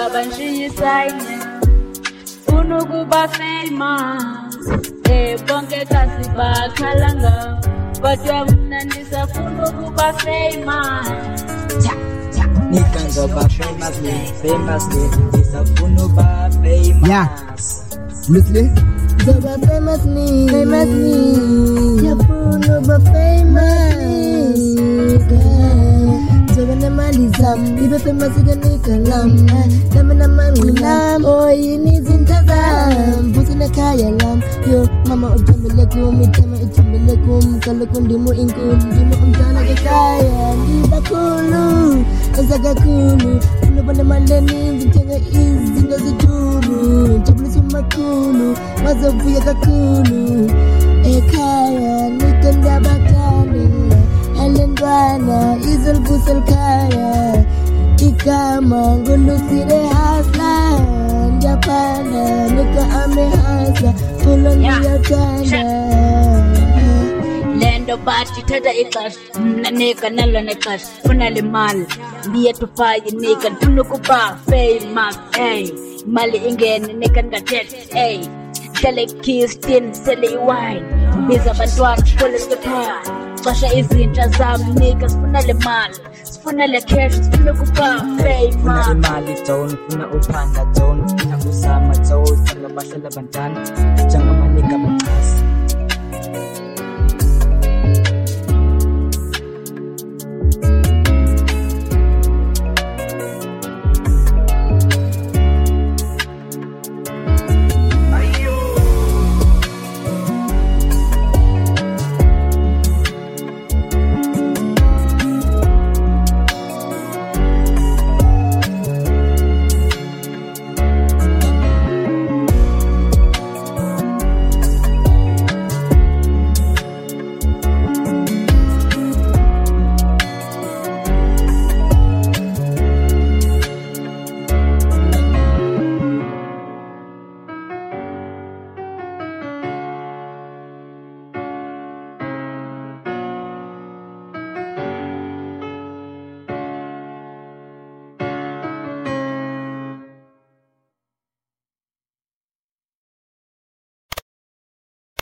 banshiyisanye unukuba famous bonke kasibakhalanga kodwa mina ndisafuna ukuba famous Nikangoba famous ndisafuna uba famous. Yeah. Loosely. Zoba famous me. Siyafuna uba famous. Zoba nemali zami, ibe famous ikanika lami. Nami namangqi lami, oyini izinto zami, futhi nekhaya lami. Yo, mama ujamile kumi, tema ijamile kumi, kaloku ndimo inkulu, ndimo umntwana ekhaya. Ngibakhulu, enza kakhulu, unoba nemali eninzi, ngithenga izinto ziduru, njabulisa umakhulu, wazovuya kakhulu. Ekhaya, nika ndabakhane, elentwana, izolivusa elikhaya. Igama ngulusile hasla, ndiyaphanda, nika amehasla, fulo ndiyathanda. lento bathi ithatha ixesha mna nika nalo nexesha funa le mali ndiye tufayi nika ndifuna ukuba famous imali ingene nika ndingathetha hlele kistin sele iwine ndibiza abantwana sikhole sikephaya xesha izintsha zam nika sifuna le mali sifuna le cash sifuna ukuba famous imali zone ufuna uphanda zone ufuna usama zone bahlala bantana njengamanika